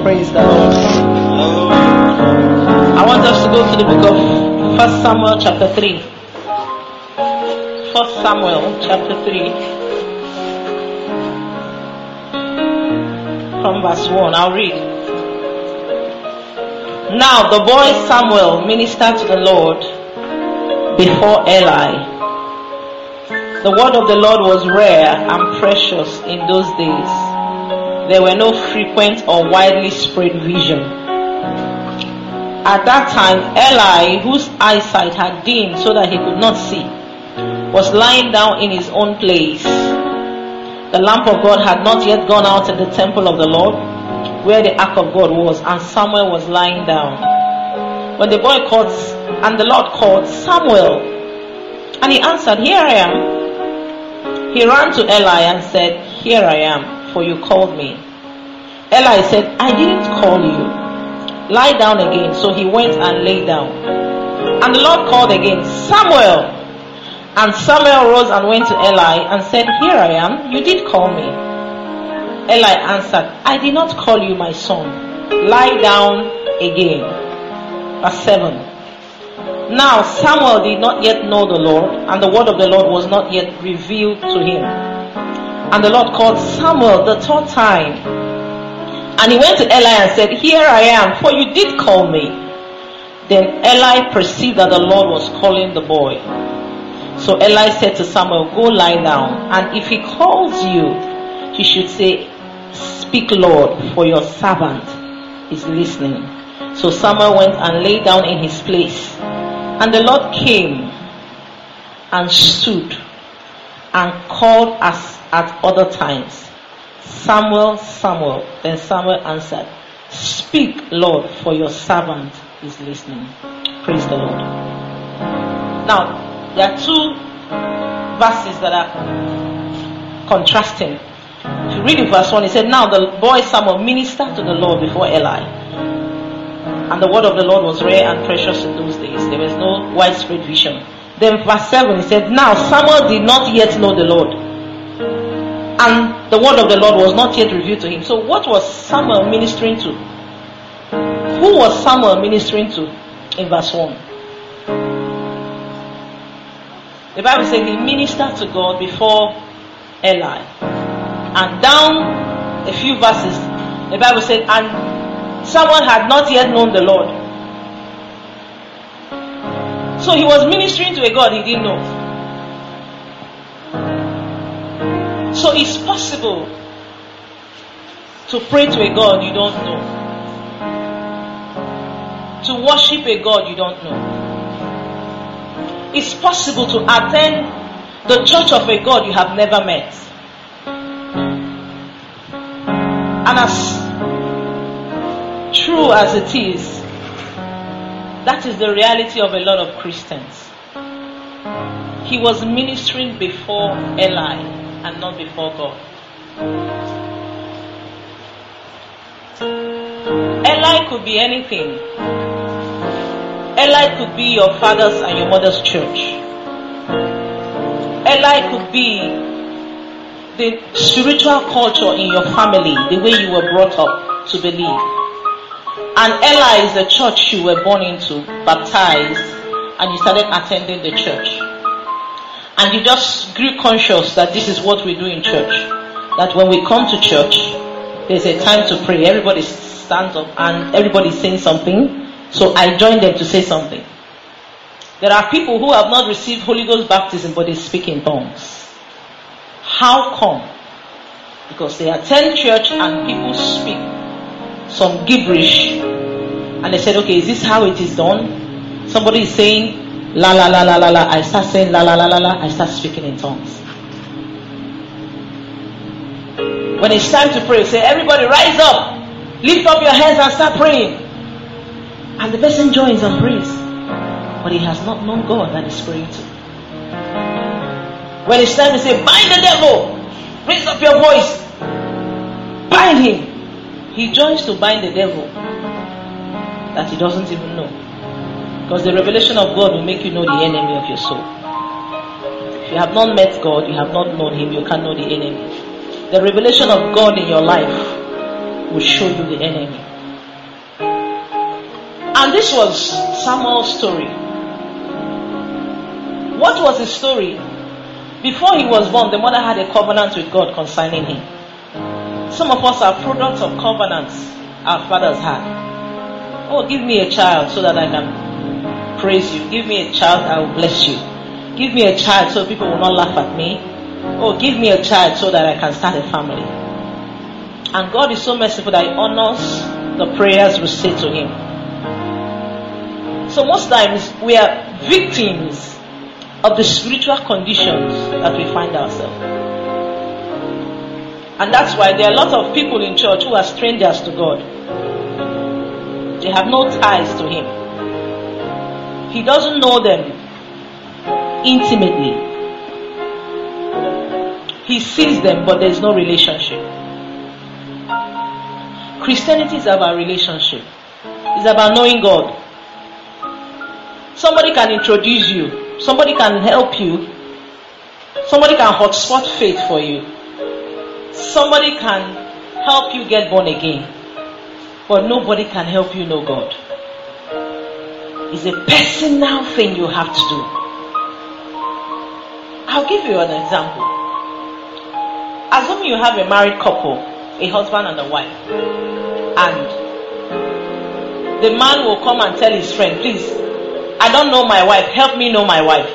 Praise the Lord. I want us to go to the book of 1 Samuel chapter 3. 1 Samuel chapter 3. From verse 1. I'll read. Now the boy Samuel ministered to the Lord before Eli. The word of the Lord was rare and precious in those days. There were no frequent or widely spread vision. At that time, Eli, whose eyesight had dimmed so that he could not see, was lying down in his own place. The lamp of God had not yet gone out in the temple of the Lord, where the ark of God was, and Samuel was lying down. When the boy called, and the Lord called, Samuel, and he answered, Here I am. He ran to Eli and said, Here I am, for you called me. Eli said, I didn't call you. Lie down again. So he went and lay down. And the Lord called again, Samuel. And Samuel rose and went to Eli and said, Here I am. You did call me. Eli answered, I did not call you, my son. Lie down again. Verse 7. Now Samuel did not yet know the Lord, and the word of the Lord was not yet revealed to him. And the Lord called Samuel the third time. And he went to Eli and said, Here I am, for you did call me. Then Eli perceived that the Lord was calling the boy. So Eli said to Samuel, Go lie down, and if he calls you, you should say, Speak, Lord, for your servant is listening. So Samuel went and lay down in his place. And the Lord came and stood and called as at other times, Samuel, Samuel. Then Samuel answered, Speak, Lord, for your servant is listening. Praise the Lord. Now, there are two verses that are contrasting. If you read in verse 1, it said, Now the boy Samuel ministered to the Lord before Eli. And the word of the Lord was rare and precious in those days. There was no widespread vision. Then verse 7, it said, Now Samuel did not yet know the Lord, and the word of the Lord was not yet revealed to him. So what was Samuel ministering to? Who was Samuel ministering to in verse 1? The Bible says he ministered to God before Eli. And down a few verses, the Bible said, and Samuel had not yet known the Lord. So he was ministering to a God he didn't know. So it's possible to pray to a God you don't know. To worship a God you don't know. It's possible to attend the church of a God you have never met. And as true as it is, that is the reality of a lot of Christians. He was ministering before Eli and not before God. Eli could be anything. Eli could be your father's and your mother's church. Eli could be the spiritual culture in your family, the way you were brought up to believe. And Eli is the church you were born into, baptized, and you started attending the church. And you just grew conscious that this is what we do in church. That when we come to church, there's a time to pray. Everybody stands up and everybody's saying something. So I join them to say something. There are people who have not received Holy Ghost baptism, but they speak in tongues. How come? Because they attend church and people speak some gibberish. And they said, okay, is this how it is done? Somebody is saying, la la la la la la. I start saying la la la la la. I start speaking in tongues. When it's time to pray, say, everybody rise up. Lift up your hands and start praying. And the person joins and prays. But he has not known God that he's praying to. When it's time to say, bind the devil. Raise up your voice. Bind him. He joins to bind the devil that he doesn't even know. Because the revelation of God will make you know the enemy of your soul. If you have not met God, you have not known him, you can't know the enemy. The revelation of God in your life will show you the enemy. And this was Samuel's story. What was his story? Before he was born, the mother had a covenant with God concerning him. Some of us are products of covenants our fathers had. Oh, give me a child so that I can praise you. Give me a child, I will bless you. Give me a child so people will not laugh at me. Oh, give me a child so that I can start a family. And God is so merciful that He honors the prayers we say to Him. So most times we are victims of the spiritual conditions that we find ourselves. And that's why there are a lot of people in church who are strangers to God. They have no ties to Him. He doesn't know them intimately. He sees them, but there is no relationship. Christianity is about relationship. It's about knowing God. Somebody can introduce you. Somebody can help you. Somebody can hotspot faith for you. Somebody can help you get born again. But nobody can help you know God. It's a personal thing you have to do. I'll give you an example. Assume you have a married couple, a husband and a wife, and the man will come and tell his friend, please, I don't know my wife, help me know my wife.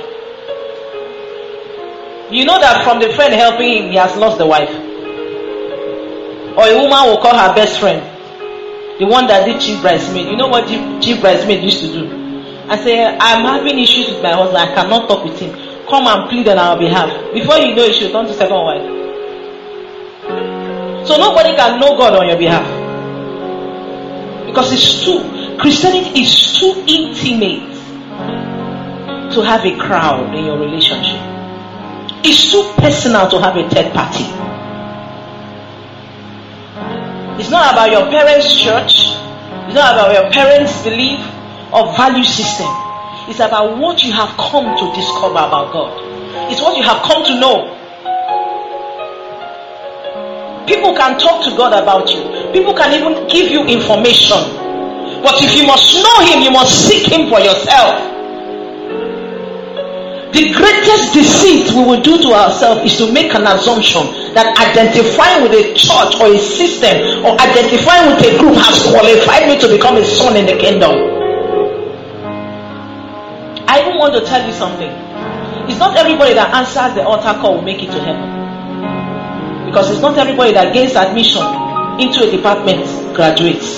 You know that from the friend helping him, he has lost the wife. Or a woman will call her best friend, the one that did chief bridesmaid. You know what chief bridesmaid used to do? I say, I'm having issues with my husband, I cannot talk with him. Come and plead on our behalf. Before you know it, she'll turn to second wife. So nobody can know God on your behalf. Because Christianity is too intimate to have a crowd in your relationship. It's too personal to have a third party. It's not about your parents' church. It's not about your parents' belief or value system. It's about what you have come to discover about God. It's what you have come to know. People can talk to God about you. People can even give you information. But if you must know Him, you must seek Him for yourself. The greatest deceit we will do to ourselves is to make an assumption that identifying with a church or a system or identifying with a group has qualified me to become a son in the kingdom. I even want to tell you something. It's not everybody that answers the altar call will make it to heaven. Because it's not everybody that gains admission into a department graduates.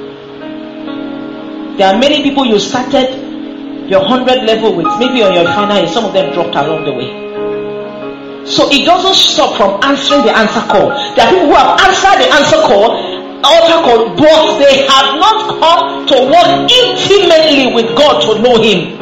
There are many people you started your 100 level with, maybe on your final year, some of them dropped along the way. So it doesn't stop from answering the answer call. There are people who have answered the altar call, but they have not come to work intimately with God to know Him.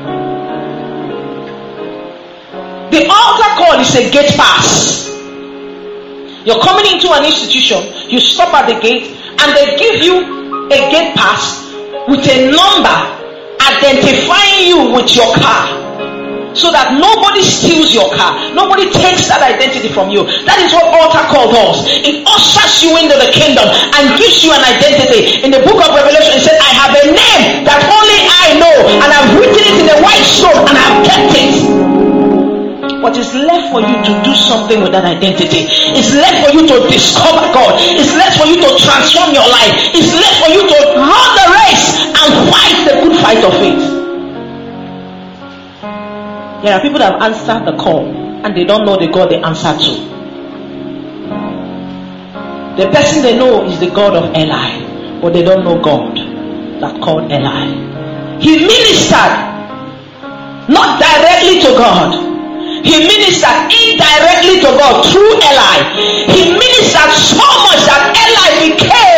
The altar call is a gate pass. You're coming into an institution, you stop at the gate, and they give you a gate pass with a number identifying you with your car, so that nobody steals your car, nobody takes that identity from you. That is what altar call does. It ushers you into the kingdom and gives you an identity. In the book of Revelation, it said, I have a name that only I know, and I've written it in a white stone, and I've kept it. What is left for you to do something with that identity? It's left for you to discover God. It's left for you to transform your life. It's left for you to run the race and fight the good fight of faith. There are people that have answered the call and they don't know the God they answered to. The person they know is the God of Eli, but they don't know God that called Eli. He ministered not directly to God. He ministered indirectly to God through Eli. He ministered so much that Eli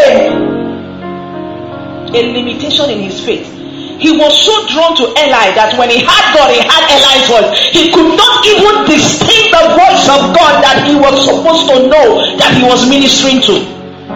became a limitation in his faith. He was so drawn to Eli that when he had God, he had Eli's voice. He could not even distinct the voice of God that he was supposed to know that he was ministering to.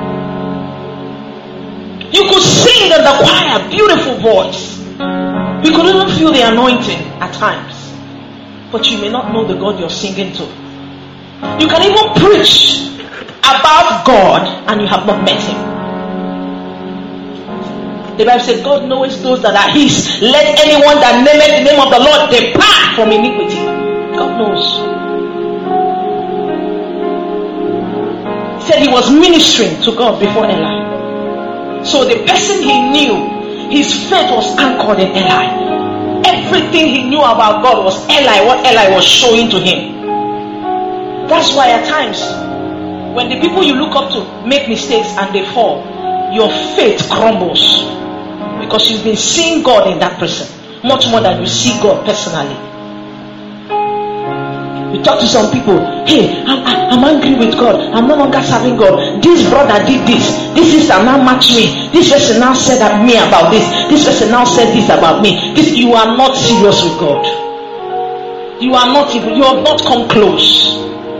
You could sing in the choir, beautiful voice. You could even feel the anointing at times. But you may not know the God you're singing to. You can even preach about God and you have not met Him. The Bible says, God knows those that are his. Let anyone that nameth the name of the Lord depart from iniquity. God knows. He said he was ministering to God before Eli. So the person he knew, his faith was anchored in Eli. Everything he knew about God was Eli, what Eli was showing to him. That's why at times, when the people you look up to make mistakes and they fall, your faith crumbles. Because you've been seeing God in that person much more than you see God personally. You talk to some people, hey, I'm angry with God. I'm no longer serving God. This brother did this. This sister now matched me. This person now said at me about this. This person now said this about me. You are not serious with God. You are not even. You have not come close.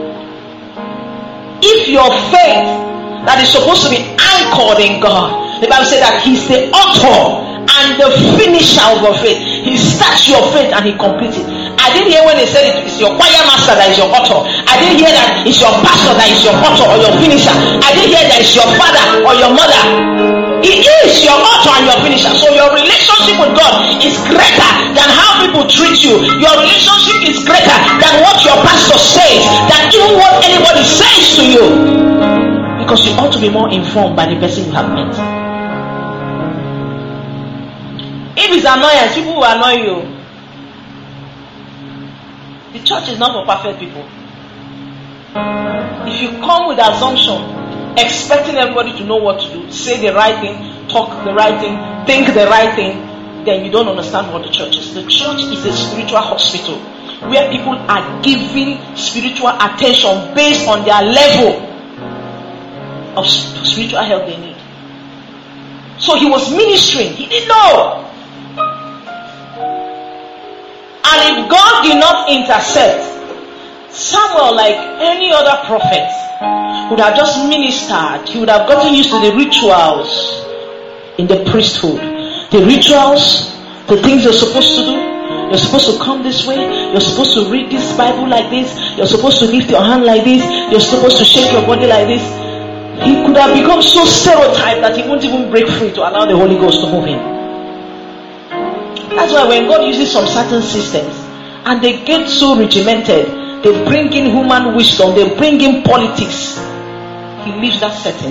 If your faith that is supposed to be anchored in God, the Bible says that he's the author and the finisher of your faith. He starts your faith and he completes it. I didn't hear when they said it's your choir master that is your author. I didn't hear that it's your pastor that is your author or your finisher. I didn't hear that it's your father or your mother. He is your author and your finisher. So your relationship with God is greater than how people treat you. Your relationship is greater than what your pastor says, than even what anybody says to you. Because you ought to be more informed by the person you have met. If it's annoyance, people will annoy you. The church is not for perfect people. If you come with assumption, expecting everybody to know what to do, say the right thing, talk the right thing, think the right thing, then you don't understand what the church is. The church is a spiritual hospital where people are giving spiritual attention based on their level of spiritual help they need. So he was ministering. He didn't know. And if God did not intercept, Samuel, like any other prophet, would have just ministered. He would have gotten used to the rituals in the priesthood. The rituals, the things you're supposed to do. You're supposed to come this way. You're supposed to read this Bible like this. You're supposed to lift your hand like this. You're supposed to shake your body like this. He could have become so stereotyped that he won't even break free to allow the Holy Ghost to move him. That's why when God uses some certain systems and they get so regimented, they bring in human wisdom, they bring in politics, he leaves that setting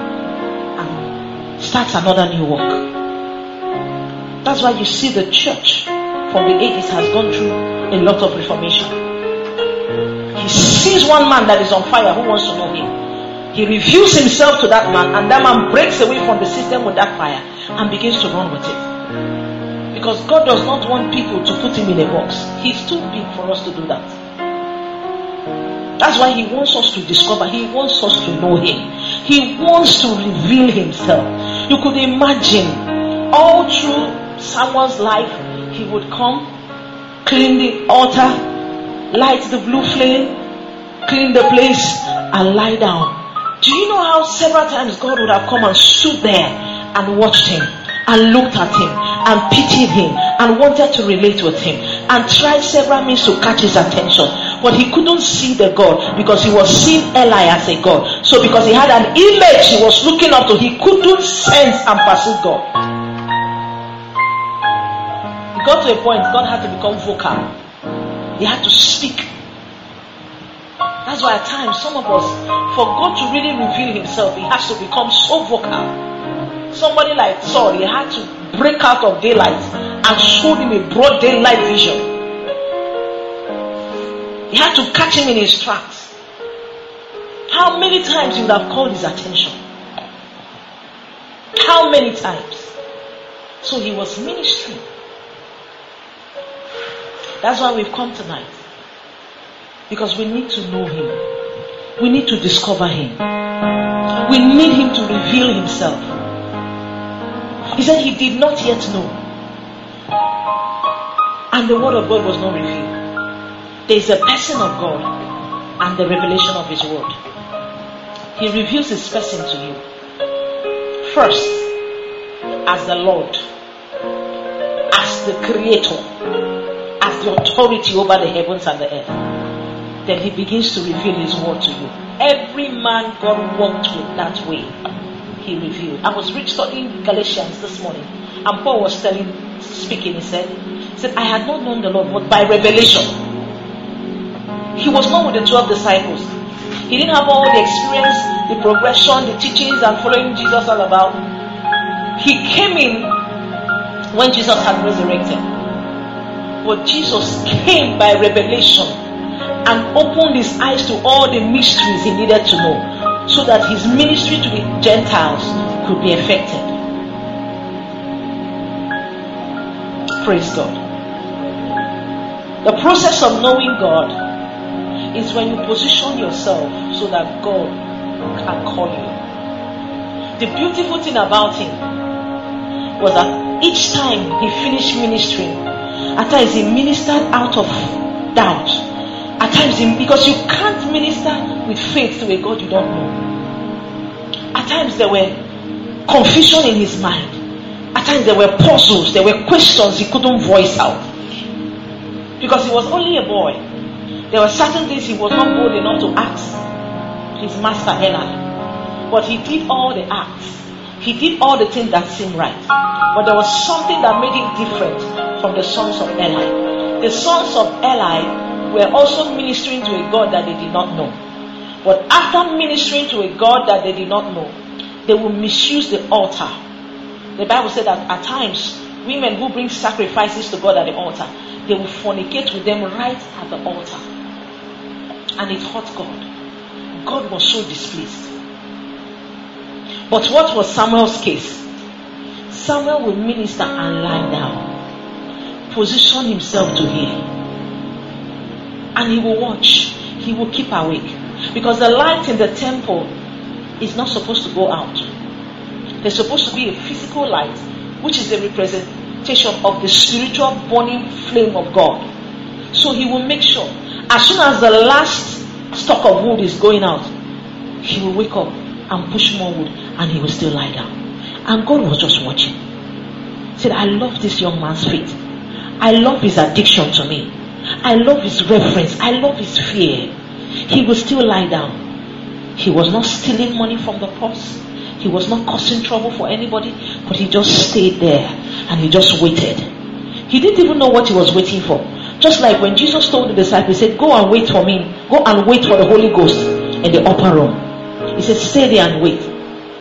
and starts another new work. That's why you see the church from the ages has gone through a lot of reformation. He sees one man that is on fire who wants to know him. He reveals himself to that man, and that man breaks away from the system with that fire and begins to run with it. Because God does not want people to put him in a box. He's too big for us to do that. That's why he wants us to discover. He wants us to know him. He wants to reveal himself. You could imagine all through Samuel's life, he would come, clean the altar, light the blue flame, clean the place, and lie down. Do you know how several times God would have come and stood there and watched him and looked at him and pitied him and wanted to relate with him and tried several means to catch his attention, but he couldn't see the God because he was seeing Eli as a God. So because he had an image he was looking up to, he couldn't sense and pursue God. He got to a point God had to become vocal. He had to speak. That's why at times some of us, for God to really reveal himself, he has to become so vocal. Somebody like Saul, he had to break out of daylight and show him a broad daylight vision. He had to catch him in his tracks. How many times he would have called his attention? How many times? So he was ministering. That's why we've come tonight. Because we need to know him. We need to discover him. We need him to reveal himself. He said he did not yet know. And the word of God was not revealed. There is a person of God and the revelation of his word. He reveals his person to you. First, as the Lord, as the creator, as the authority over the heavens and the earth. Then he begins to reveal his word to you. Every man God walked with that way. he revealed. I was studying Galatians this morning, and Paul was speaking. He said, I had not known the Lord, but by revelation. He was not with the 12 disciples. He didn't have all the experience, the progression, the teachings, and following Jesus all about. He came in when Jesus had resurrected. But Jesus came by revelation and opened his eyes to all the mysteries he needed to know, so that his ministry to the Gentiles could be effected. Praise God. The process of knowing God is when you position yourself so that God can call you. The beautiful thing about him was that each time he finished ministering, at times he ministered out of doubt. At times, because you can't minister with faith to a God you don't know. At times there were confusion in his mind. At times there were puzzles, there were questions he couldn't voice out. Because he was only a boy. There were certain things he was not bold enough to ask his master Eli. But he did all the acts. He did all the things that seemed right. But there was something that made him different from the sons of Eli. The sons of Eli were also ministering to a God that they did not know. But after ministering to a God that they did not know, they will misuse the altar. The Bible said that at times, women who bring sacrifices to God at the altar, they will fornicate with them right at the altar. And it hurt God. God was so displeased. But what was Samuel's case? Samuel will minister and lie down, position himself to hear, and he will watch. He will keep awake, because the light in the temple is not supposed to go out. There's supposed to be a physical light, which is a representation of the spiritual burning flame of God. So he will make sure, as soon as the last stock of wood is going out, he will wake up and push more wood, and he will still lie down. And God was just watching. He said, I love this young man's faith. I love his addiction to me. I love his reverence. I love his fear. He will still lie down. He was not stealing money from the purse. He was not causing trouble for anybody, but he just stayed there and he just waited. He didn't even know what he was waiting for. Just like when Jesus told the disciples, he said, go and wait for me. Go and wait for the Holy Ghost in the upper room. He said, stay there and wait.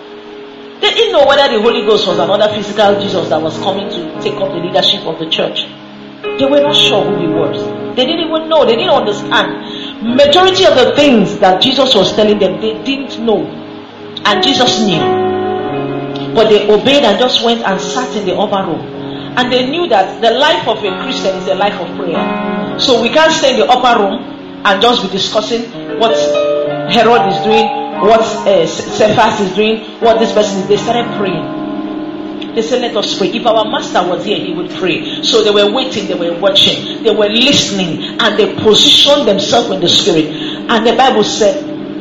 They didn't know whether the Holy Ghost was another physical Jesus that was coming to take up the leadership of the church. They were not sure who he was. They didn't even know. They didn't understand. Majority of the things that Jesus was telling them, they didn't know. And Jesus knew. But they obeyed and just went and sat in the upper room. And they knew that the life of a Christian is a life of prayer. So we can't stay in the upper room and just be discussing what Herod is doing, what Cephas is doing, what this person is. They started praying. They said, let us pray. If our master was here, he would pray. So they were waiting, they were watching, they were listening, and they positioned themselves in the spirit. And the Bible said,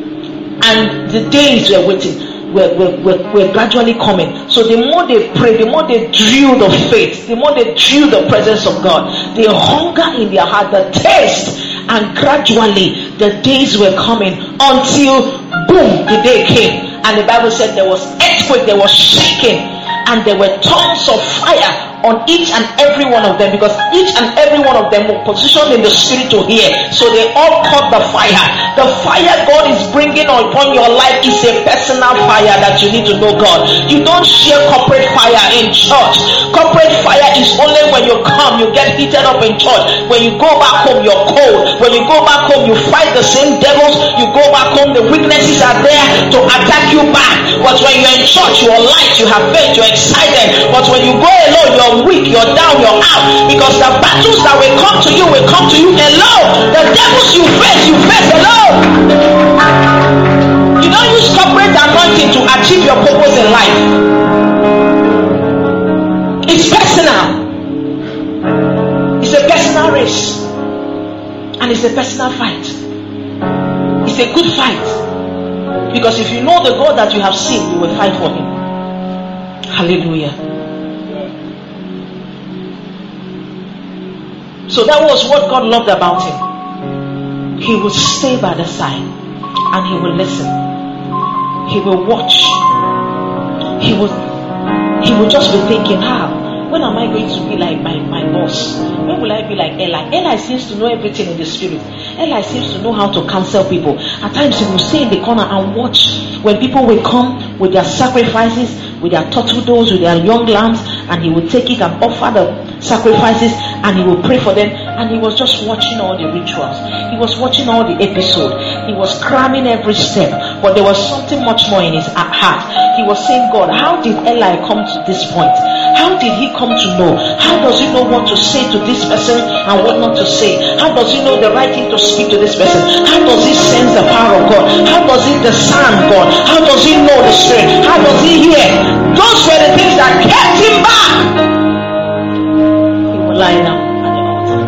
and the days were waiting. We're gradually coming. So the more they pray, the more they drew the faith, the more they drew the presence of God, the hunger in their heart, the taste, and gradually the days were coming until boom, the day came. And the Bible said there was earthquake, there was shaking, and there were tongues of fire on each and every one of them, because each and every one of them were positioned in the spirit to hear. So they all caught the fire. The fire God is bringing upon your life is a personal fire that you need to know God. You don't share corporate fire in church. Corporate fire is only when you come, you get heated up in church. When you go back home, you're cold. When you go back home, you fight the same devils. You go back home, the weaknesses are there to attack you back. But when you're in church, you're light, you have faith, you're excited. But when you go alone, you're weak, you're down, you're out. Because the battles that will come to you alone. The devils you face alone. You don't use corporate anointing to achieve your purpose in life. It's personal. It's a personal race. And it's a personal fight. It's a good fight. Because if you know the God that you have seen, you will fight for him. Hallelujah. So that was what God loved about him. He would stay by the side and he will listen. He will watch he would just be thinking, when am I going to be like my boss? When will I be like Eli? Eli seems to know everything in the spirit. Eli seems to know how to counsel people. At times he will stay in the corner and watch when people will come with their sacrifices, with their turtle doves, with their young lambs, and he will take it and offer the sacrifices, and he will pray for them. And he was just watching all the rituals. He was watching all the episode. He was cramming every step, but there was something much more in his heart. He was saying, God, how did Eli come to this point? How did he come to know? How does he know what to say to this person and what not to say? How does he know the right thing to speak to this person? How does he sense the power of God? How does he discern God? How does he know the Spirit? How does he hear? Those were the things that kept him back. He will lie down at the altar.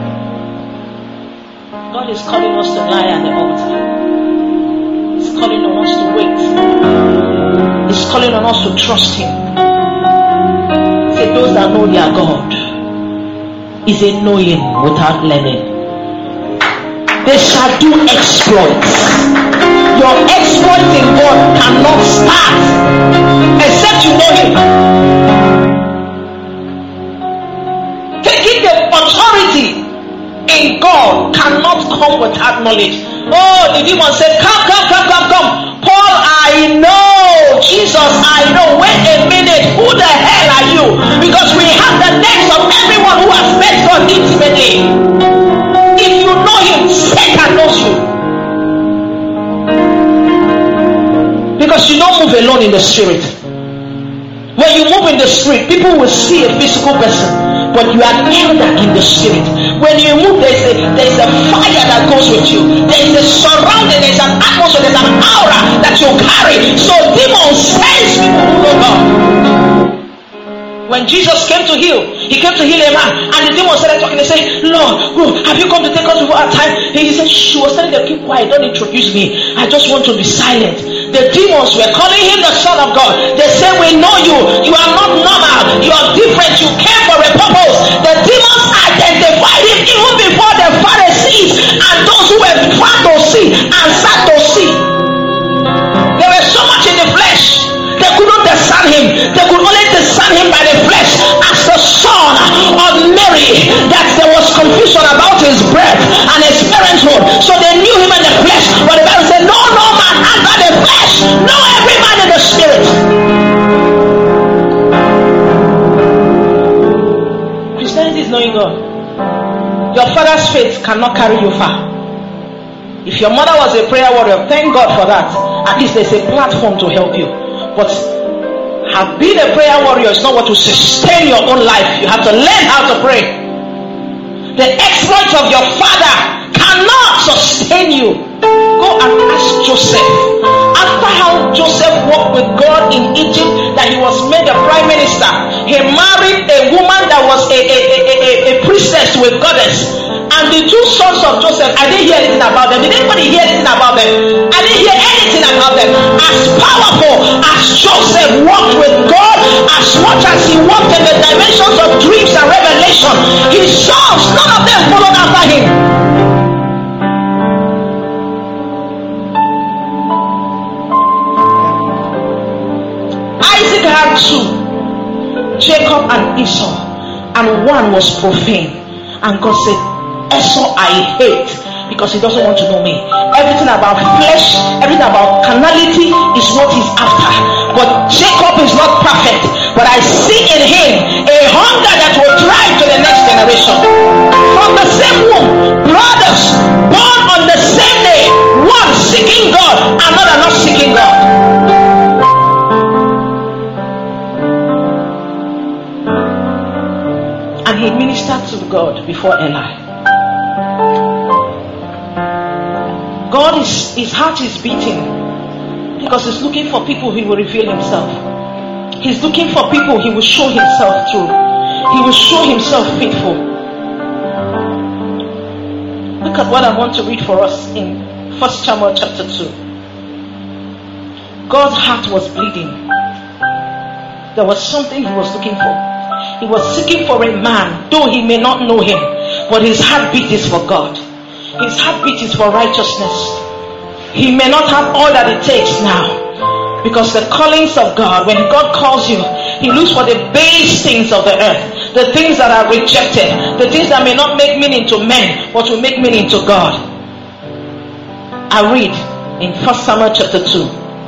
God is calling us to lie at the altar. He's calling on us to wait. He's calling on us to trust him. Say, those that know their God is a knowing without learning. They shall do exploits. Your exploits in God cannot start except you know him. Taking the authority in God cannot come without knowledge. Oh, the demon said, come. Paul, I know. Jesus, I know. Wait a minute. Who the hell are you? Because we have the names of everyone who has met God intimately. If you know him, Satan knows you. Because you don't move alone in the spirit. When you move in the spirit, people will see a physical person, but you are elder in the spirit. When you move, there's a fire that goes with you. There's a surrounding, there's an atmosphere, there's an aura that you carry. So demons sense people who know God. When Jesus came to heal, he came to heal a man, and the demon started talking. They said, Lord, have you come to take us before our time? And he said, she was telling them, keep quiet, don't introduce me. I just want to be silent. The demons were calling him the Son of God. They said, we know you. You are not normal. You are different. You came for a purpose. The demons identified him even before the Pharisees and those who were fat to see and sad to see. There was so much in the flesh. They couldn't discern him. They could only discern him by the flesh as the son of Mary. That there was confusion about his birth and his parenthood. So they knew him in the flesh. But the Bible said, no man after the flesh. No, every man in the spirit. Christianity is knowing God. Your father's faith cannot carry you far. If your mother was a prayer warrior, thank God for that. At least there's a platform to help you. But being a prayer warrior is not what will sustain your own life. You have to learn how to pray. The exploits of your father cannot sustain you. Go and ask Joseph. After how Joseph walked with God in Egypt, that he was made a prime minister, he married a woman that was a priestess to a goddess. And the two sons of Joseph, I didn't hear anything about them. Did anybody hear anything about them? I didn't hear anything about them. As powerful as Joseph walked with God, as much as he walked in the dimensions of dreams and revelation, his sons, none of them followed after him. Isaac had two, Jacob and Esau, and one was profane. And God said, Esau I hate, because he doesn't want to know me. Everything about flesh, everything about carnality is what he's after. But Jacob is not perfect, but I see in him a hunger that will drive to the next generation. From the same womb, brothers born on the same day, one seeking God, another not seeking God. And he ministered to God before Eli. God his heart is beating because he's looking for people he will reveal himself. He's looking for people he will show himself through. He will show himself faithful. Look at what I want to read for us in 1 Samuel chapter 2. God's heart was bleeding. There was something he was looking for. He was seeking for a man, though he may not know him, but his heartbeat is for God. His heartbeat is for righteousness. He may not have all that it takes now, Because the callings of God, when God calls you, He looks for the base things of the earth, the things that are rejected, the things that may not make meaning to men, but will make meaning to God. I read in 1 Samuel chapter 2.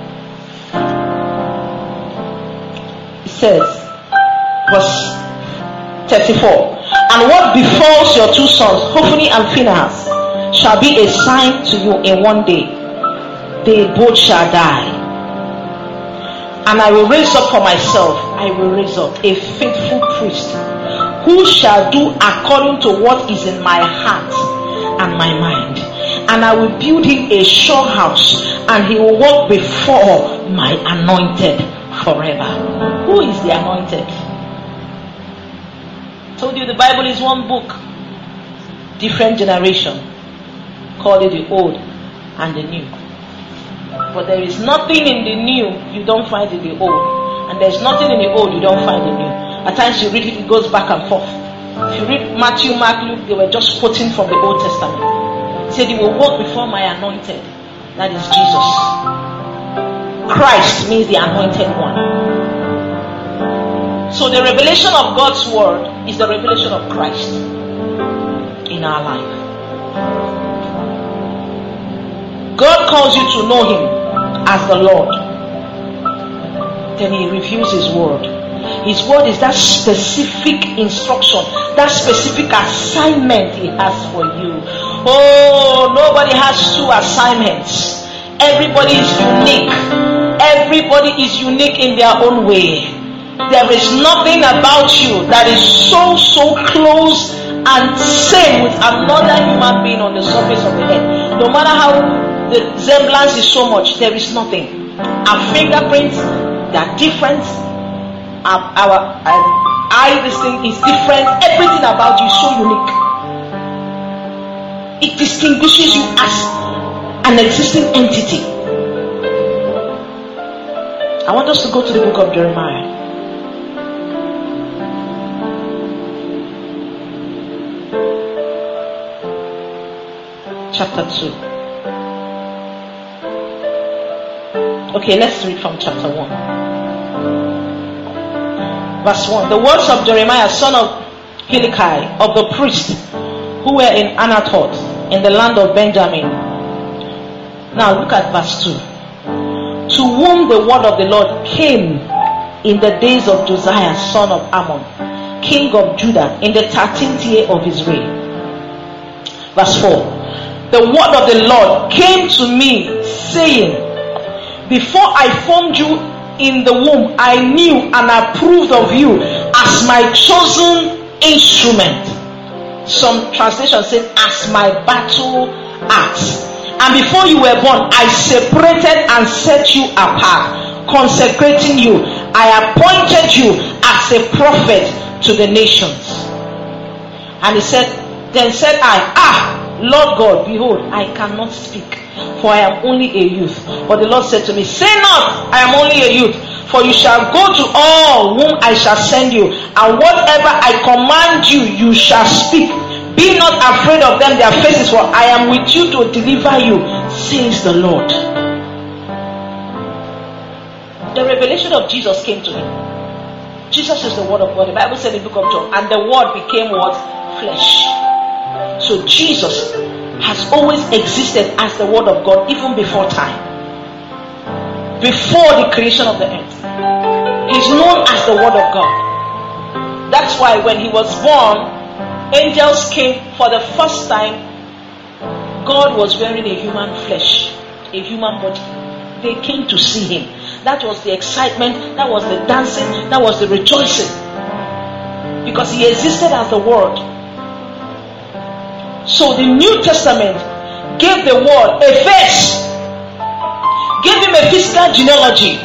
It says, verse 34. And what befalls your two sons, Hophni and Phinehas, shall be a sign to you in one day. They both shall die. And I will raise up for myself, I will raise up a faithful priest, who shall do according to what is in my heart and my mind. And I will build him a sure house, and he will walk before my anointed forever. Who is the anointed? I told you the Bible is one book, different generation. Call it the old and the new. But there is nothing in the new you don't find in the old, and there's nothing in the old you don't find in the new. At times you read it, it goes back and forth. If you read Matthew, Mark, Luke, they were just quoting from the Old Testament. He said, "He will walk before my anointed." That is Jesus. Christ means the anointed one. So the revelation of God's word is the revelation of Christ in our life. God calls you to know Him as the Lord. Then He reveals His word. His word is that specific instruction, that specific assignment He has for you. Oh, nobody has two assignments. Everybody is unique. Everybody is unique in their own way. There is nothing about you that is so close and same with another human being on the surface of the earth. No matter how the semblance is so much, there is nothing. Our fingerprints, they are different. Our eye, this thing is different. Everything about you is so unique. It distinguishes you as an existing entity. I want us to go to the book of Jeremiah. Chapter 2. Okay, let's read from chapter 1. Verse 1. The words of Jeremiah, son of Hilkiah, of the priests who were in Anathoth, in the land of Benjamin. Now look at verse 2. To whom the word of the Lord came in the days of Josiah, son of Ammon, king of Judah, in the 13th year of his reign. Verse 4. The word of the Lord came to me, saying, before I formed you in the womb, I knew and approved of you as my chosen instrument. Some translations say, as my battle axe. And before you were born, I separated and set you apart, consecrating you. I appointed you as a prophet to the nations. And he said, then said I, Lord God, behold, I cannot speak, for I am only a youth. But the Lord said to me, say not, I am only a youth, for you shall go to all whom I shall send you, and whatever I command you, you shall speak. Be not afraid of them, their faces, for I am with you to deliver you, says the Lord. The revelation of Jesus came to him. Jesus is the word of God. The Bible said in the book of John, and the word became what? Flesh. So Jesus has always existed as the word of God, even before time, before the creation of the earth. He's known as the word of God. That's why when he was born, angels came for the first time. God was wearing a human flesh, a human body. They came to see him. That was the excitement, that was the dancing, that was the rejoicing, because he existed as the word. So the New Testament gave the word a face, gave him a physical genealogy,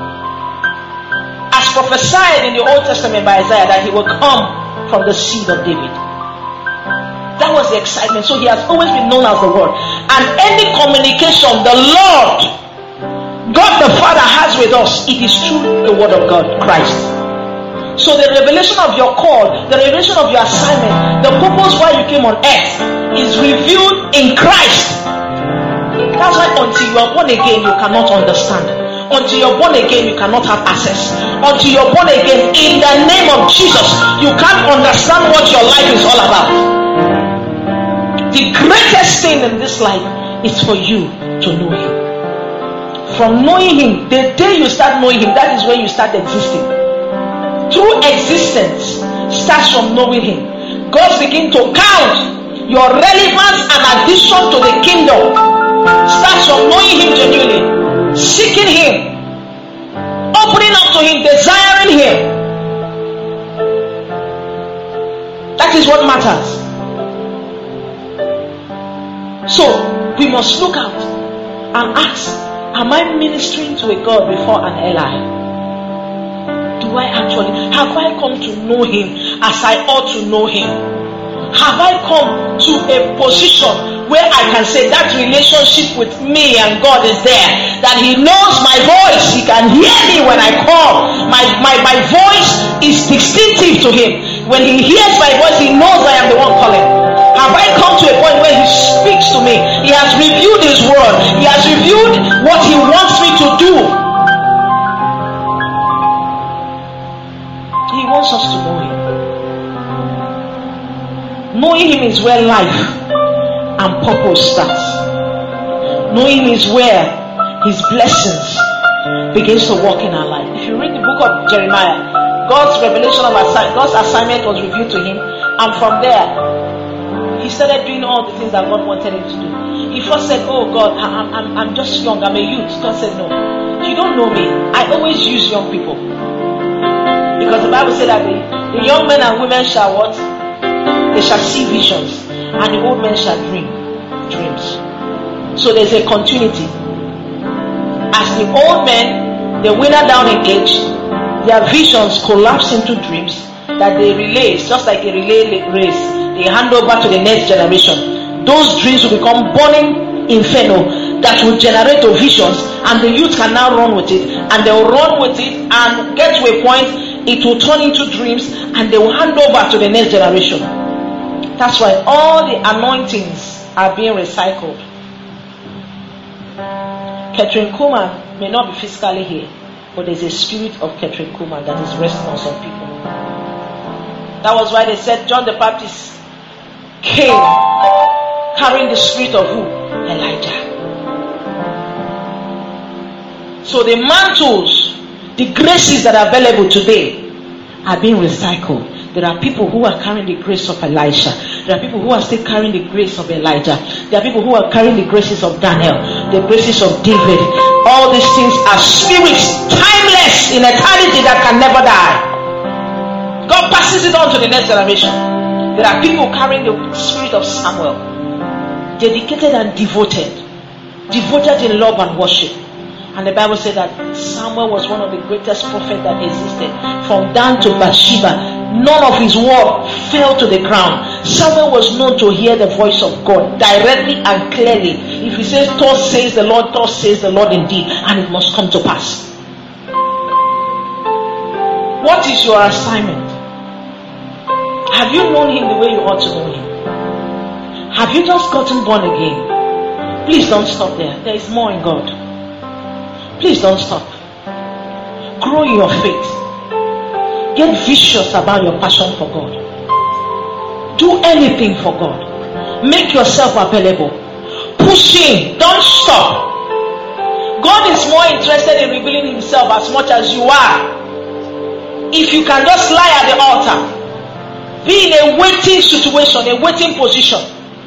as prophesied in the Old Testament by Isaiah, that he will come from the seed of David. That was the excitement. So he has always been known as the word. And any communication the Lord, God the Father, has with us, it is through the word of God, Christ. So the revelation of your call, the revelation of your assignment, the purpose why you came on earth is revealed in Christ. That's why until you are born again, you cannot understand. Until you're born again, you cannot have access. Until you're born again, in the name of Jesus, you can't understand what your life is all about. The greatest thing in this life is for you to know Him. From knowing Him, the day you start knowing Him, that is when you start existing. True existence starts from knowing Him. God begins to count your relevance and addition to the kingdom. Starts from knowing Him genuinely, seeking Him, opening up to Him, desiring Him. That is what matters. So we must look out and ask, am I ministering to a God before an Eli? Do I actually, have I come to know Him as I ought to know Him? Have I come to a position where I can say that relationship with me and God is there? That He knows my voice, He can hear me when I call. My voice is distinctive to Him. When He hears my voice, He knows I am the one calling. Have I come to a point where He speaks to me? He has revealed His word. He has revealed what He wants me to do. He wants us to know Him. Knowing Him is where life and purpose starts. Knowing Him is where His blessings begins to work in our life. If you read the book of Jeremiah, God's revelation of God's assignment was revealed to him, and from there he started doing all the things that God wanted him to do. He first said, "Oh God, I'm just young, I'm a youth." God said, "No, you don't know me. I always use young people, because the Bible said that the young men and women shall what? They shall see visions, and the old men shall dream dreams." So there's a continuity. As the old men, they winnow down in age, their visions collapse into dreams that they relay, just like a relay race. They hand over to the next generation. Those dreams will become burning inferno that will generate the visions, and the youth can now run with it, and they will run with it and get to a point it will turn into dreams, and they will hand over to the next generation. That's why all the anointings are being recycled. Catherine Kuhlman may not be physically here, but there's a spirit of Catherine Kuhlman that is resting on some people. That was why they said John the Baptist came carrying the spirit of who? Elijah. So the mantles, the graces that are available today are being recycled. There are people who are carrying the grace of Elisha. There are people who are still carrying the grace of Elijah. There are people who are carrying the graces of Daniel, the graces of David. All these things are spirits, timeless in eternity, that can never die. God passes it on to the next generation. There are people carrying the spirit of Samuel, dedicated and devoted in love and worship. And the Bible said that Samuel was one of the greatest prophets that existed. From Dan to Bathsheba, none of his word fell to the ground. Samuel was known to hear the voice of God directly and clearly. If he says, "Thus says the Lord," thus says the Lord indeed, and it must come to pass. What is your assignment? Have you known Him the way you ought to know Him? Have you just gotten born again? Please don't stop there. There is more in God. Please don't stop. Grow in your faith. Get vicious about your passion for God. Do anything for God. Make yourself available. Push in. Don't stop. God is more interested in revealing Himself as much as you are. If you can just lie at the altar, be in a waiting situation, a waiting position.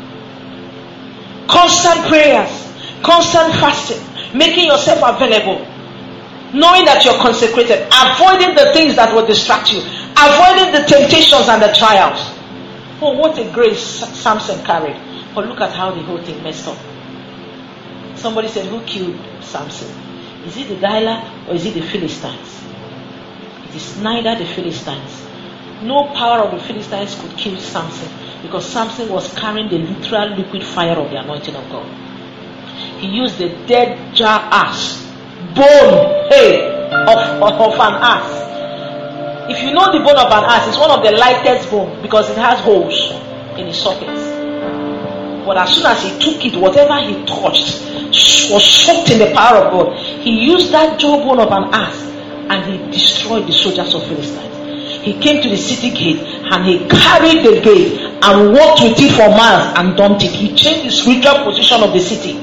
Constant prayers, constant fasting, making yourself available, knowing that you're consecrated, avoiding the things that will distract you, avoiding the temptations and the trials. Oh, what a grace Samson carried. But look at how the whole thing messed up. Somebody said, who killed Samson? Is it the Delilah or is it the Philistines? It is neither the Philistines. No power of the Philistines could kill Samson, because Samson was carrying the literal liquid fire of the anointing of God. He used the dead jar ass, bone of an ass. If you know the bone of an ass, it's one of the lightest bone because it has holes in its sockets. But as soon as he took it, whatever he touched was soaked in the power of God. He used that jawbone of an ass and he destroyed the soldiers of Philistines. He came to the city gate and he carried the gate and walked with it for miles and dumped it. He changed the spiritual position of the city.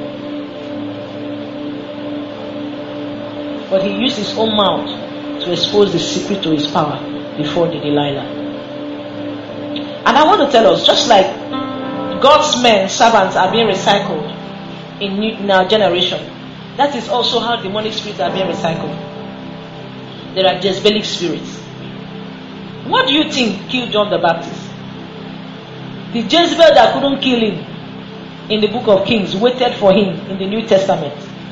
But he used his own mouth to expose the secret to his power before the Delilah. And I want to tell us, just like God's men, servants are being recycled in our generation, that is also how demonic spirits are being recycled. There are Jezebelic spirits. What do you think killed John the Baptist? The Jezebel that couldn't kill him in the book of Kings waited for him in the New Testament.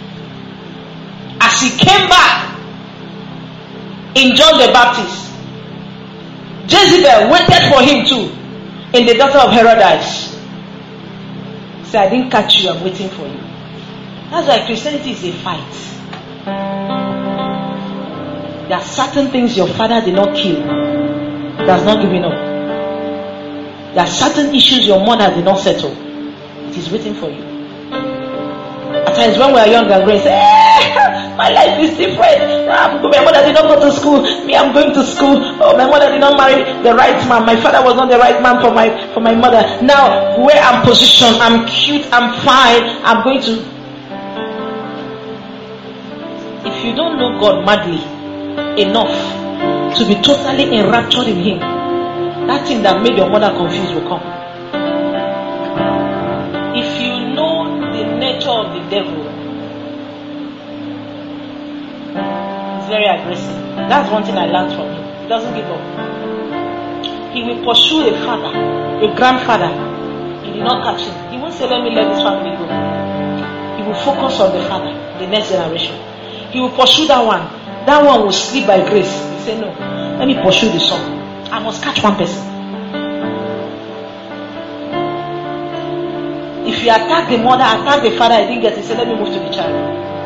As he came back in John the Baptist, Jezebel waited for him too in the daughter of Herodias. Say, I didn't catch you, I'm waiting for you. That's why Christianity is a fight. There are certain things your father did not kill, that's not giving up. There are certain issues your mother did not settle, it is waiting for you. At times when we are young and growing, say, my life is different. My mother did not go to school. Me, I'm going to school. Oh, my mother did not marry the right man. My father was not the right man for my mother. Now, where I'm positioned, I'm cute, I'm fine. I'm going to. If you don't know God madly enough to be totally enraptured in Him, that thing that made your mother confused will come. If you know the nature of the devil, it's very aggressive. That's one thing I learned from him. He doesn't give up. He will pursue a father, a grandfather. He did not catch him. He won't say, let me let this family go. He will focus on the father, the next generation. He will pursue that one. That one will sleep by grace. He say, no, let me pursue the son. I must catch one person. If you attack the mother, attack the father, I didn't get it, he said, let me move to the child.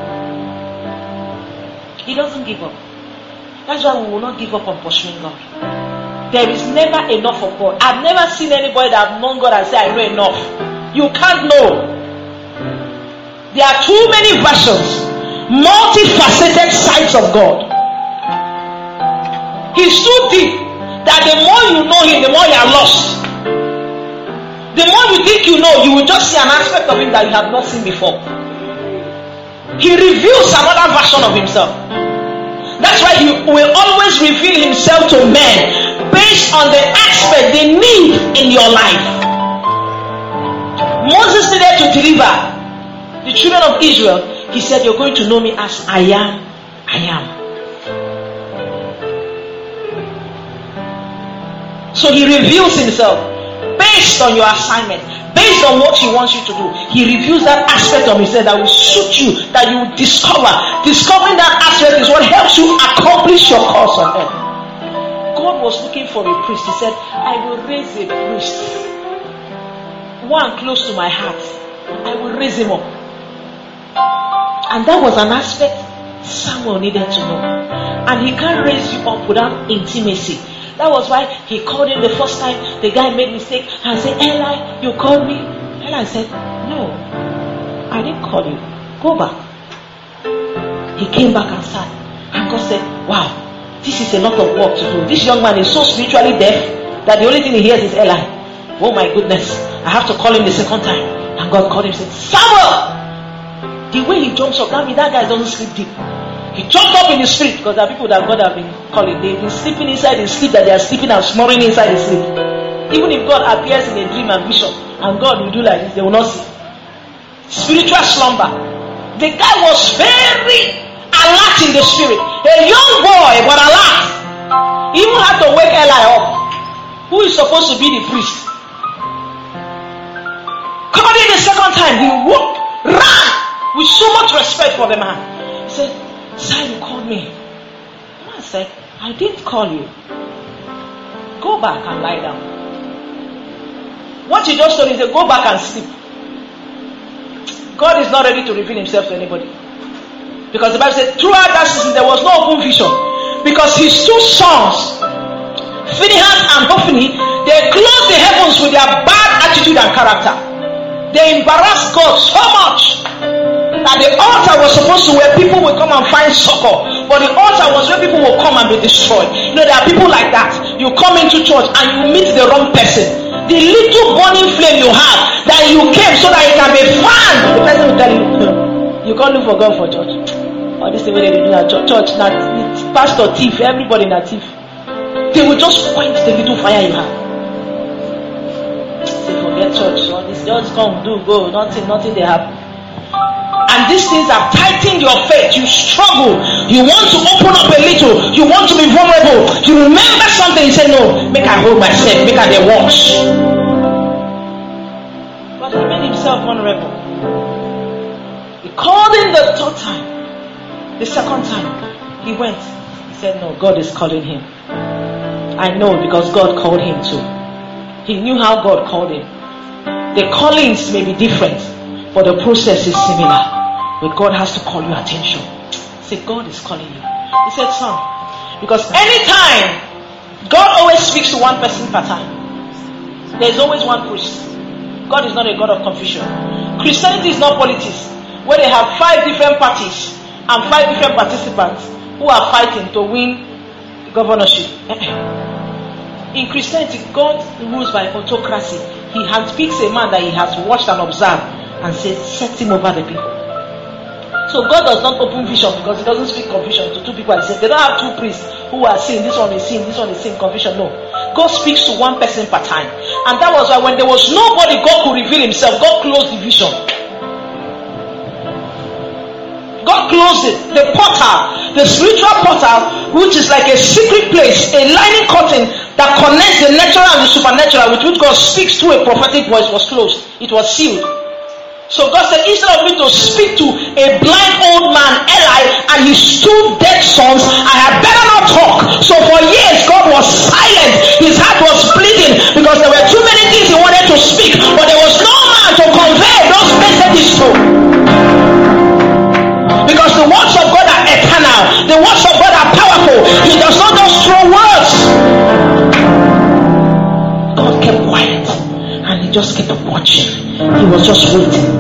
He doesn't give up. That's why we will not give up on pursuing God. There is never enough of God. I've never seen anybody that have known God and say, I know enough. You can't know. There are too many versions, multifaceted sides of God. He's too deep that the more you know Him, the more you are lost. The more you think you know, you will just see an aspect of Him that you have not seen before. He reveals another version of Himself. That's why He will always reveal Himself to men based on the aspect they need in your life. Moses needed to deliver the children of Israel. He said, you're going to know me as I am. I am. So He reveals Himself based on your assignment, based on what He wants you to do. He reveals that aspect of Himself that will suit you, that you will discover. Discovering that aspect is what helps you accomplish your cause on earth. God was looking for a priest. He said, I will raise a priest, one close to my heart. I will raise him up. And that was an aspect Samuel needed to know. And he can't raise you up without intimacy. That was why he called him the first time. The guy made mistake and said, Eli, you called me? Eli said, no, I didn't call you. Go back. He came back and sat. And God said, wow, this is a lot of work to do. This young man is so spiritually deaf that the only thing he hears is Eli. Oh my goodness, I have to call him the second time. And God called him and said, Samuel! The way he jumps up, that means that guy doesn't sleep deep. He jumped up in his spirit, because there are people that God have been calling. They've been sleeping inside his sleep, that they are sleeping and snoring inside his sleep. Even if God appears in a dream and vision, and God will do like this, they will not see. Spiritual slumber. The guy was very alert in the spirit. A young boy, but alert. He even had to wake Eli up, who is supposed to be the priest. Called him the second time. He ran with so much respect for the man. He said, Sir, you called me. The man said, I didn't call you. Go back and lie down. What he just told him, he said, go back and sleep. God is not ready to reveal Himself to anybody. Because the Bible said, throughout that season, there was no open vision. Because his two sons, Phinehas and Hophni, they closed the heavens with their bad attitude and character. They embarrassed God so much that the altar was supposed to where people will come and find succor, but the altar was where people will come and be destroyed. You know, there are people like that. You come into church and you meet the wrong person. The little burning flame you have, that you came so that it can be fanned, the person will tell you, you can't look for God for church. Or this is the way they do that church. Not pastor thief, everybody in that thief. They will just point the little fire you have. Say, forget church. All this just come, do, go, nothing they happen. And these things have tightened your faith. You struggle. You want to open up a little. You want to be vulnerable. You remember something. You say, no, make I hold myself. Make I watch. But he made himself vulnerable. He called in the third time. The second time, he went. He said, no, God is calling him. I know because God called him too. He knew how God called him. The callings may be different, but the process is similar. But God has to call your attention. Say, God is calling you. He said, son, because anytime God always speaks to one person per time, there's always one priest. God is not a God of confusion. Christianity is not politics, where they have 5 different parties and 5 different participants who are fighting to win the governorship. In Christianity, God rules by autocracy. He handpicks a man that he has watched and observed and says, set him over the people. So God does not open vision because he doesn't speak confusion to 2 people and say, they don't have 2 priests who are seeing, this one is seeing, this one is seeing confusion. No. God speaks to one person per time. And that was why when there was nobody, God could reveal himself. God closed the vision. God closed it. The portal, the spiritual portal, which is like a secret place, a lining curtain that connects the natural and the supernatural, with which God speaks through a prophetic voice, was closed. It was sealed. So God said, instead of me to speak to a blind old man, Eli, and his 2 dead sons, I had better not talk. So for years, God was silent. His heart was bleeding because there were too many things he wanted to speak, but there was no man to convey those messages to. Because the words of God are eternal. The words of God are powerful. He does not just throw words. God kept quiet and he just kept watching. He was just waiting.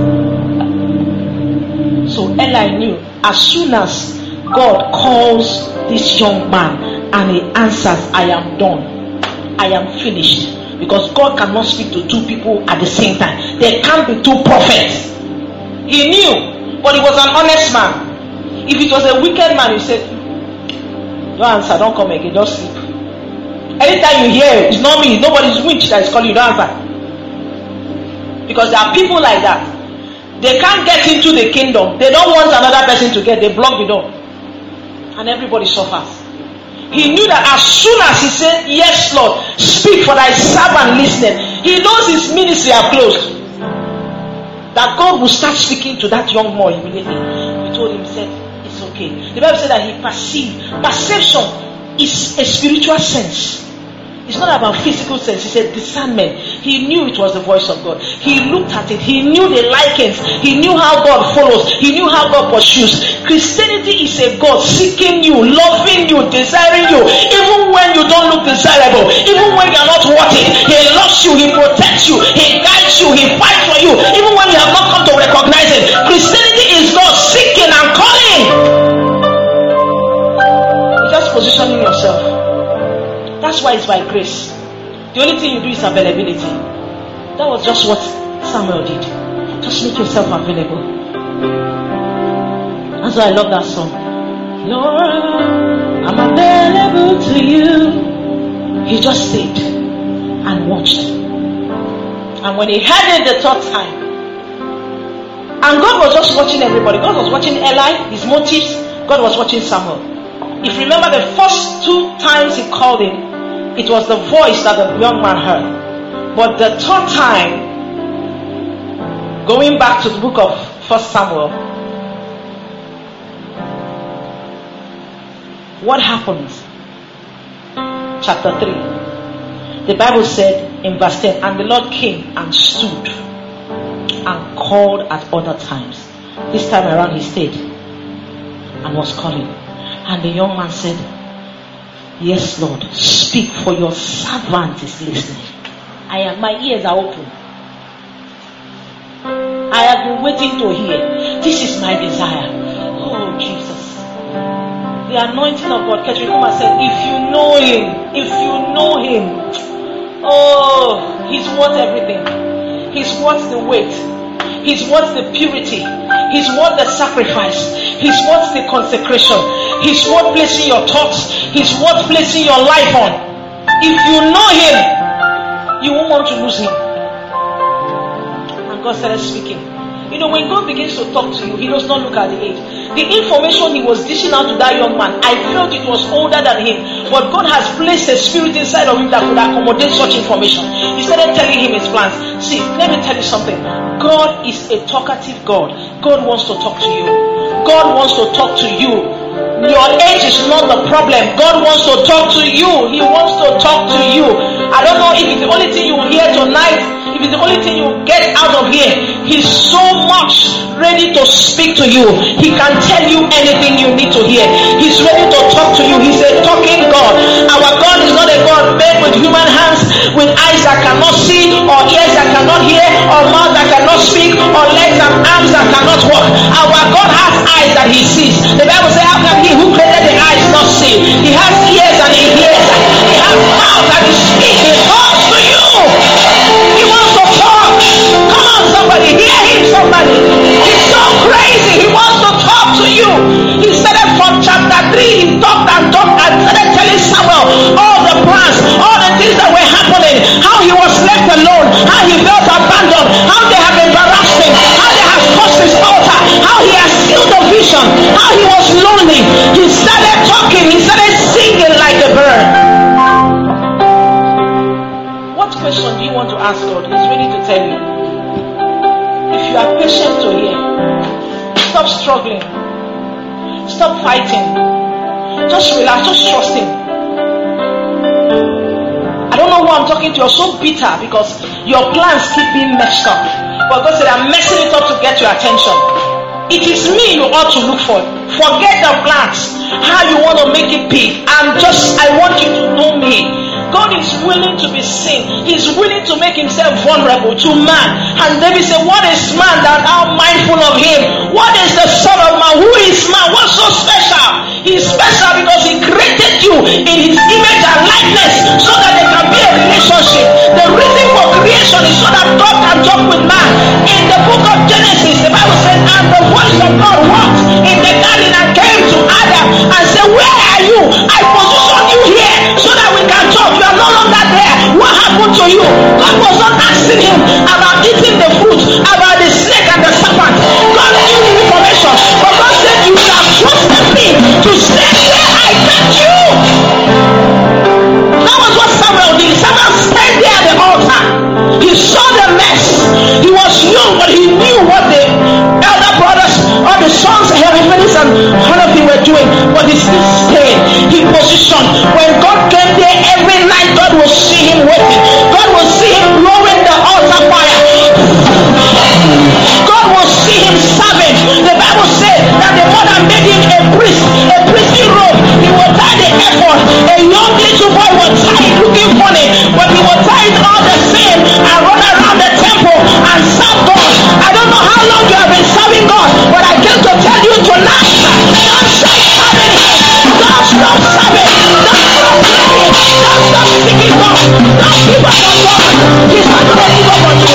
So Eli knew as soon as God calls this young man and he answers, I am done. I am finished. Because God cannot speak to 2 people at the same time. There can't be 2 prophets. He knew, but he was an honest man. If it was a wicked man, he said, don't answer, don't come again, just sleep. Anytime you hear, it's not me, nobody's winch that is calling you, don't answer. Because there are people like that. They can't get into the kingdom. They don't want another person to get. They block the door. And everybody suffers. He knew that as soon as he said, yes, Lord, speak for thy servant listening, he knows his ministry are closed. That God will start speaking to that young boy immediately. He told him, said, it's okay. The Bible said that he perceived. Perception is a spiritual sense. It's not about physical sense. He said discernment. He knew it was the voice of God. He looked at it. He knew the likings. He knew how God follows. He knew how God pursues. Christianity is a God seeking you, loving you, desiring you, even when you don't look desirable, even when you're not worthy. He loves you. He protects you. He guides you. He fights for you, even when you have not come to recognize it. Christianity is God seeking and calling. You're just positioning yourself. That's why it's by grace. The only thing you do is availability. That was just what Samuel did. Just make yourself available. That's why I love that song. Lord, I'm available to you. He just stayed and watched. And when he heard it the 3rd time, and God was just watching everybody. God was watching Eli, his motives. God was watching Samuel. If you remember the first 2 times he called him, it was the voice that the young man heard. But the 3rd time, going back to the book of 1 Samuel, what happens? Chapter 3. The Bible said in verse 10, and the Lord came and stood and called at other times. This time around he stayed and was calling. And the young man said, yes, Lord, speak, for your servant is listening. My ears are open. been waiting to hear. This is my desire. Oh, Jesus. The anointing of God. Catherine Kuma said, if you know him, oh, he's worth everything. He's worth the weight. He's worth the purity. He's worth the sacrifice. He's worth the consecration. He's worth placing your thoughts. He's worth placing your life on. If you know him, you won't want to lose him. And God started speaking. You know, when God begins to talk to you, he does not look at the age. The information he was dishing out to that young man, I felt it was older than him. But God has placed a spirit inside of him that could accommodate such information. He started telling him his plans. See, let me tell you something. God is a talkative God. God wants to talk to you. God wants to talk to you. Your age is not the problem. God wants to talk to you. He wants to talk to you. I don't know if it's the only thing you will hear tonight, if it's the only thing you get out of here. He's so much ready to speak to you. He can tell you anything you need to hear. He's ready to talk to you. He's a talking God. Our God is not a God made with human hands, with eyes that cannot see, or ears that cannot hear, or mouth that cannot speak, or legs and arms that cannot walk. Our God has eyes that he sees. The Bible says, how can he who created the eyes not see? He has ears and he hears. He has mouth and he speaks. He talks to you. He wants to talk. Come on, somebody. Hear him, somebody. He's so crazy. He wants to talk to you. He started from chapter 3. He talked and started telling Samuel all the plans, all the things that were happening, how he was left alone, how he felt abandoned, how they have embarrassed him, how they have cursed his altar, how he has killed the vision, how he was lonely. He started talking. He started singing like a bird. What question do you want to ask God? He's ready to tell you. If you are patient to hear, stop struggling. Stop fighting. Just relax. Just trust him. I don't know who I'm talking to. You're so bitter because your plans keep being messed up. But God said, I'm messing it up to get your attention. It is me you ought to look for. Forget the plans. How you want to make it big. I want you to know me. God is willing to be seen. He's willing to make himself vulnerable to man. And David said, what is man that thou mindful of him? What is the son of man? Who is man? What's so special? He's special because he created you in his image and likeness so that there can be a relationship. The reason for creation is so that God can talk with man. In the book of Genesis, the Bible says, and the voice of God walked in the garden and came to Adam and said, where are you? I positioned you here so that we can talk. You are no longer there. What happened to you? God was not asking him about eating the fruit, about the snake and the serpent. God knew the information. But God said, you have trusted me to stay where I met you. That was what Samuel did. Samuel stayed there at the altar. He saw the mess. He was young, but he knew what the elder brothers or the sons, Hephanes and Hanapi were doing. But he still stayed. He positioned. When God came there every night, God will see him waiting. God will see him blowing the altar fire. God will see him serving. The Bible said that the mother made him a priest, a priestly robe. He will tie the ephod. A young little boy will tie it looking funny, but he will tie it all the same and run around the temple and serve God. I don't know how long you have been serving God, but I came to tell you tonight, don't stop serving him. Don't stop serving. Don't stop praying. Don't stop seeking God. Don't give up on God. He's not going to give up on you.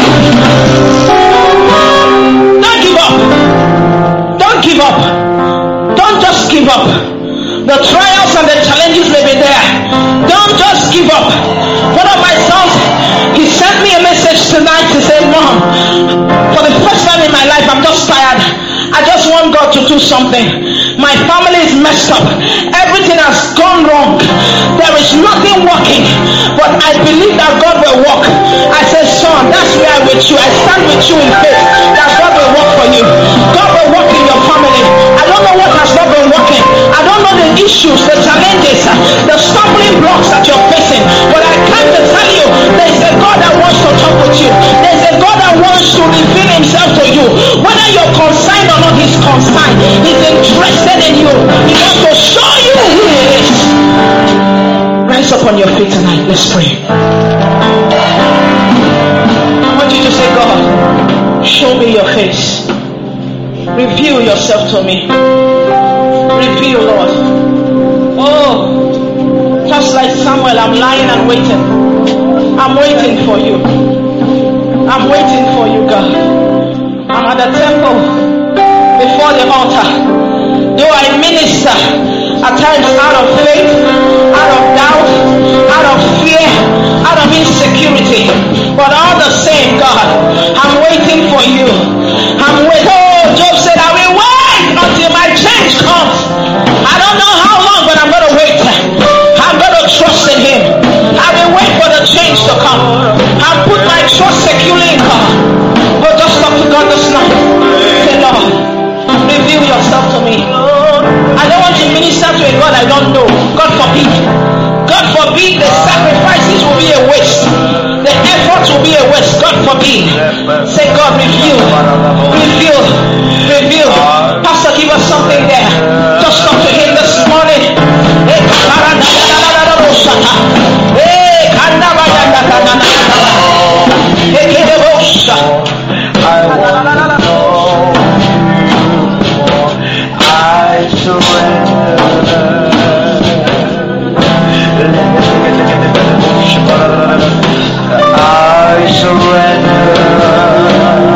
Don't give up. Don't give up. Don't just give up. The trials and the challenges may be there. Don't just give up. One of my sons, he sent me a message tonight to say, Mom, for the first time in my life, I'm just tired. I just want God to do something. My family is messed up. Everything has gone wrong. There is nothing working. But I believe that God will work. I said, son, that's where I'm with you. I stand with you in faith that God will work for you. God will work in your family. I don't know what has not been working. I don't know the issues, the challenges, the stumbling blocks that you're facing. But I came to tell you, there is a God that wants to talk with you. There is a God that wants to reveal himself to you. Whether you're consigned or not, he's consigned. He's interested in you. He wants to show you who he is. Rise up on your feet tonight. Let's pray. I want you to say, God, Show me your face. Reveal yourself to me. Reveal, Lord. Oh, just like Samuel, I'm lying and waiting. I'm waiting for you. I'm waiting for you, God. I'm at the temple before the altar. Though I minister at times out of faith, out of doubt, out of fear, out of insecurity, but all the same, God, I'm waiting for you. I'm waiting. Oh, Job said, I will wait until my change comes. I don't know how long, but I'm going to wait. I'm going to trust in him. I will wait for the change to come. I'll put my trust securely in God. But just talk to God this night. Say, Lord, reveal yourself to me. I don't want to minister to a God I don't know. God forbid. God forbid the sacrifices will be a waste. The effort will be a waste. God forbid. Say, God, reveal. Reveal. Reveal. Pastor, give us something there. Just talk to him this morning. I want to know. I surrender. I surrender.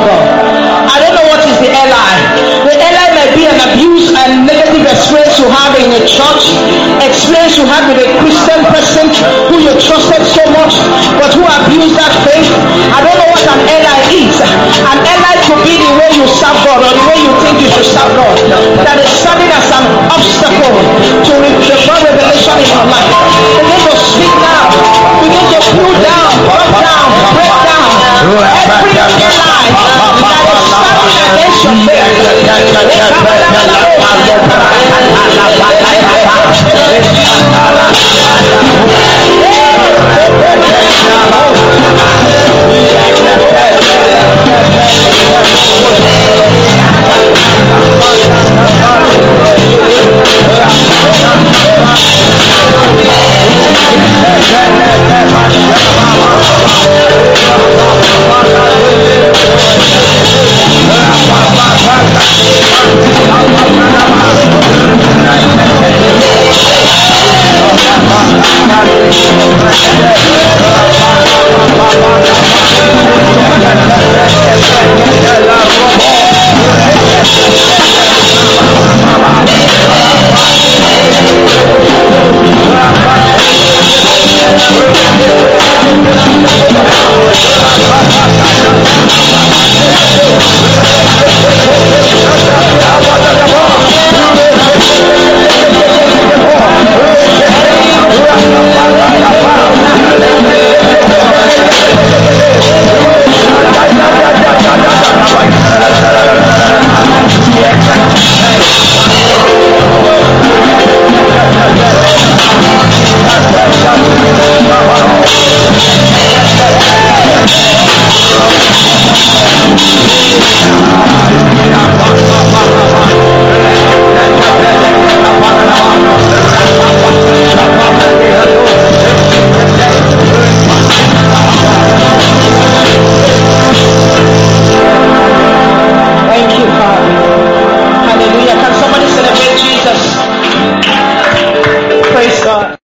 to have had in a church, experience you had with a Christian person who you trusted so much, but who abused that faith. I don't know what an ally is. An ally could be the way you serve God or the way you think you should serve God. That is serving as an obstacle to the God revelation in your life. Begin to speak now. Begin to pull down, break down, break down every lie that is standing against your